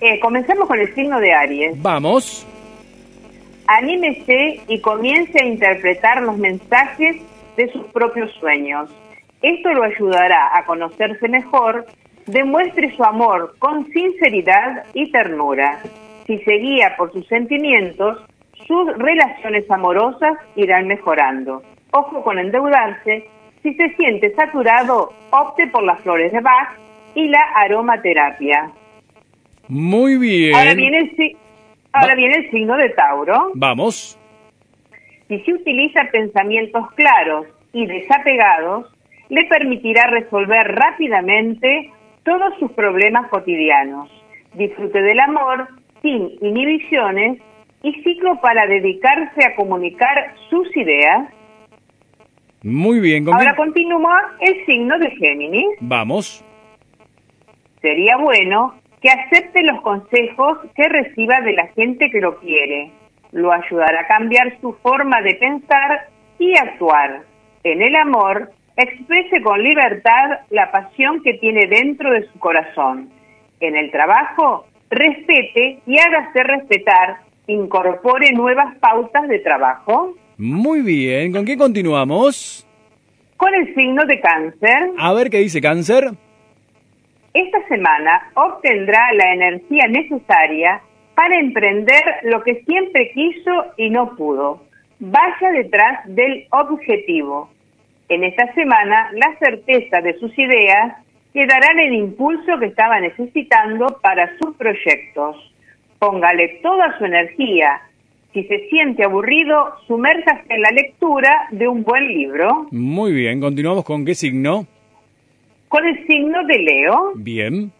Comencemos con el signo de Aries. Vamos. Anímese y comience a interpretar los mensajes de sus propios sueños. Esto lo ayudará a conocerse mejor. Demuestre su amor con sinceridad y ternura. Si se guía por sus sentimientos, sus relaciones amorosas irán mejorando. Ojo con endeudarse. Si se siente saturado, opte por las flores de Bach y la aromaterapia. Muy bien. Ahora viene el signo de Tauro. Vamos. Si se utiliza pensamientos claros y desapegados, le permitirá resolver rápidamente todos sus problemas cotidianos. Disfrute del amor sin inhibiciones y ciclo para dedicarse a comunicar sus ideas. Muy bien. Ahora continúa el signo de Géminis. Vamos. Sería bueno que acepte los consejos que reciba de la gente que lo quiere. Lo ayudará a cambiar su forma de pensar y actuar. En el amor, exprese con libertad la pasión que tiene dentro de su corazón. En el trabajo, respete y hágase respetar. Incorpore nuevas pautas de trabajo. Muy bien. ¿Con qué continuamos? Con el signo de Cáncer. A ver qué dice Cáncer. Esta semana obtendrá la energía necesaria para emprender lo que siempre quiso y no pudo. Vaya detrás del objetivo. En esta semana, la certeza de sus ideas le darán el impulso que estaba necesitando para sus proyectos. Póngale toda su energía. Si se siente aburrido, sumérjase en la lectura de un buen libro. Muy bien. ¿Continuamos con qué signo? Con el signo de Leo. Bien.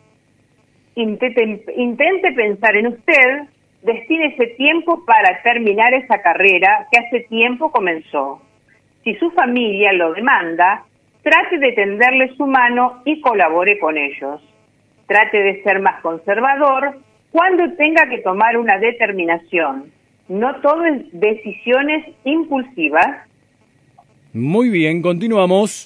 Intente pensar en usted, destine ese tiempo para terminar esa carrera que hace tiempo comenzó. Si su familia lo demanda, trate de tenderle su mano y colabore con ellos. Trate de ser más conservador cuando tenga que tomar una determinación. No tome decisiones impulsivas. Muy bien, continuamos.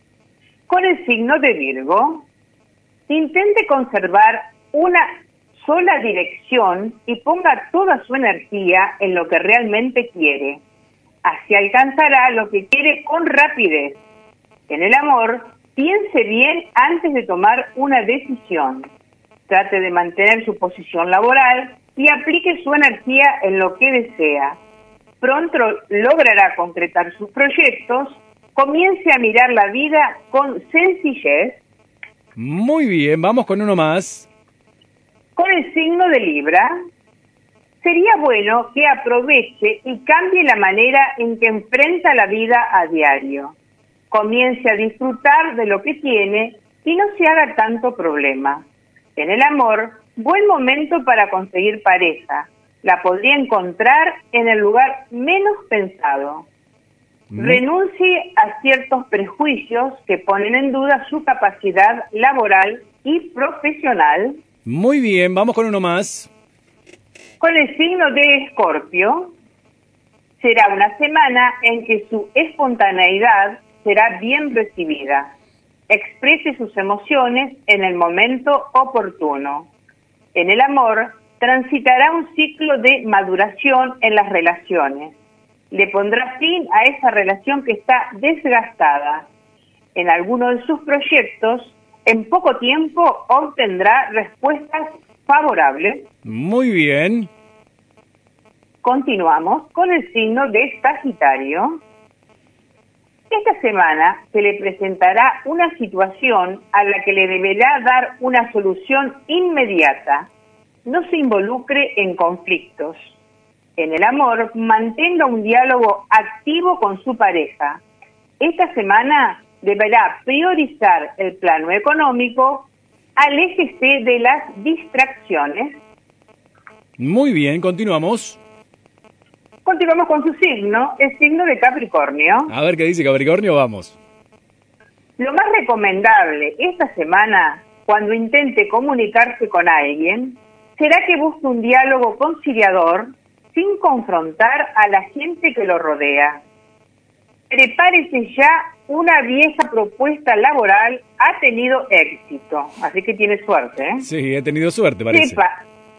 Con el signo de Virgo, intente conservar una sola dirección y ponga toda su energía en lo que realmente quiere. Así alcanzará lo que quiere con rapidez. En el amor, piense bien antes de tomar una decisión. Trate de mantener su posición laboral y aplique su energía en lo que desea. Pronto logrará concretar sus proyectos. Comience a mirar la vida con sencillez. Muy bien, vamos con uno más. Con el signo de Libra, sería bueno que aproveche y cambie la manera en que enfrenta la vida a diario. Comience a disfrutar de lo que tiene y no se haga tanto problema. En el amor, buen momento para conseguir pareja. La podría encontrar en el lugar menos pensado. Renuncie a ciertos prejuicios que ponen en duda su capacidad laboral y profesional. Muy bien, vamos con uno más. Con el signo de Escorpio, será una semana en que su espontaneidad será bien recibida. Exprese sus emociones en el momento oportuno. En el amor, transitará un ciclo de maduración en las relaciones. Le pondrá fin a esa relación que está desgastada. En alguno de sus proyectos, en poco tiempo obtendrá respuestas favorables. Muy bien. Continuamos con el signo de Sagitario. Esta semana se le presentará una situación a la que le deberá dar una solución inmediata. No se involucre en conflictos. En el amor, mantenga un diálogo activo con su pareja. Esta semana deberá priorizar el plano económico. Aléjese de las distracciones. Muy bien, continuamos. Continuamos con su signo, el signo de Capricornio. A ver qué dice Capricornio, vamos. Lo más recomendable esta semana, cuando intente comunicarse con alguien, será que busque un diálogo conciliador sin confrontar a la gente que lo rodea. Prepárese ya, una vieja propuesta laboral ha tenido éxito, así que tiene suerte, ¿eh? Sí, he tenido suerte, parece.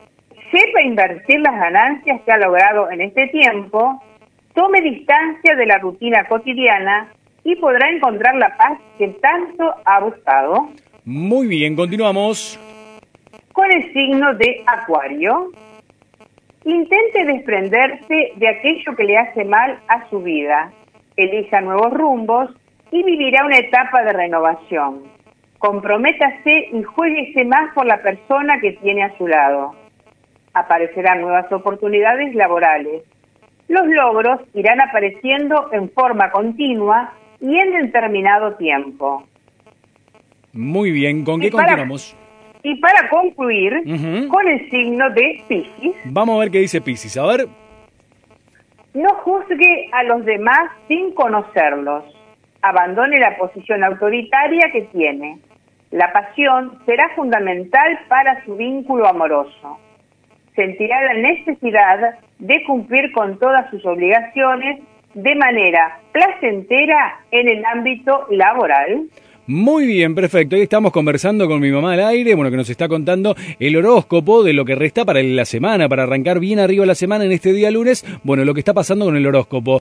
Sepa invertir las ganancias que ha logrado en este tiempo, tome distancia de la rutina cotidiana y podrá encontrar la paz que tanto ha buscado. Muy bien, continuamos. Con el signo de Acuario, intente desprenderse de aquello que le hace mal a su vida. Elija nuevos rumbos y vivirá una etapa de renovación. Comprométase y juéguese más por la persona que tiene a su lado. Aparecerán nuevas oportunidades laborales. Los logros irán apareciendo en forma continua y en determinado tiempo. Muy bien, ¿con qué continuamos? Y para concluir, con el signo de Piscis. Vamos a ver qué dice Piscis. A ver. No juzgue a los demás sin conocerlos. Abandone la posición autoritaria que tiene. La pasión será fundamental para su vínculo amoroso. Sentirá la necesidad de cumplir con todas sus obligaciones de manera placentera en el ámbito laboral. Muy bien, perfecto. Hoy estamos conversando con mi mamá al aire, bueno, que nos está contando el horóscopo de lo que resta para la semana, para arrancar bien arriba la semana en este día lunes, bueno, lo que está pasando con el horóscopo.